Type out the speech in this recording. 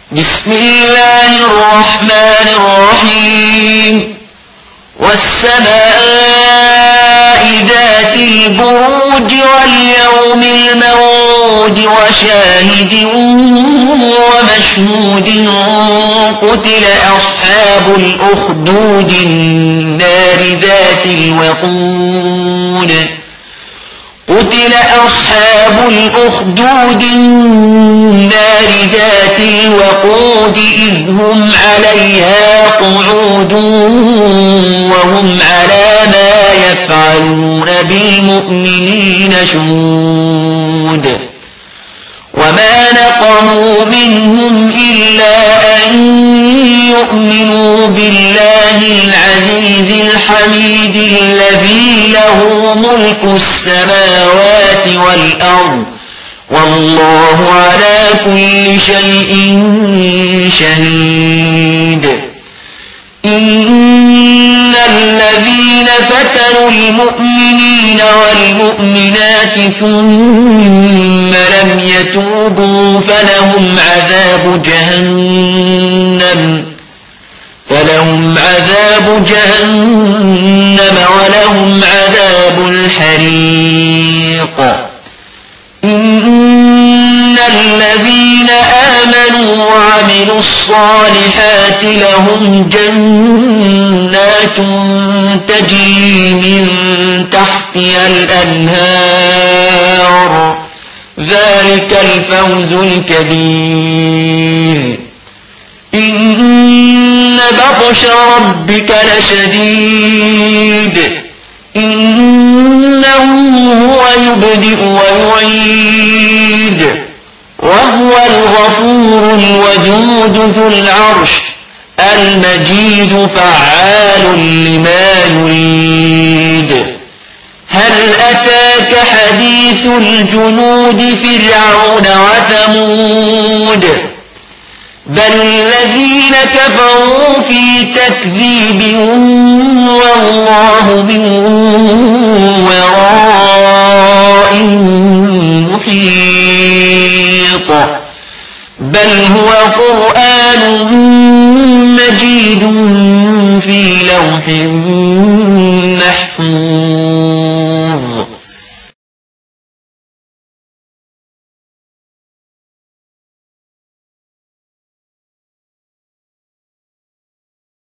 بسم الله الرحمن الرحيم والسماء ذات البروج واليوم الموعود وشاهد ومشهود قتل أصحاب الأخدود النار ذات الوقود قتل أصحاب الأخدود النار ذات الوقود إذ هم عليها قعود وهم على ما يفعلون بالمؤمنين شهود وما نقموا منهم إلا أن يؤمنوا بالله العزيز الحميد الذي له ملك السماوات والأرض والله على كل شيء شهيد إن الذين فتنوا المؤمنين والمؤمنات ثم لم يتوبوا فلهم عذاب جهنم ولهم عذاب الحريق إن الذين آمنوا وعملوا الصالحات لهم جنات تجري من تحتها الأنهار ذلك الفوز الكبير إن بطش ربك لشديد إنه هو يبدئ ويعيد وهو الغفور الودود ذو العرش المجيد فعال لما يريد هل أتاك حديث الجنود فرعون وثمود بل الذين كفروا في تكذيب والله من ورائهم محيط بل هو قرآن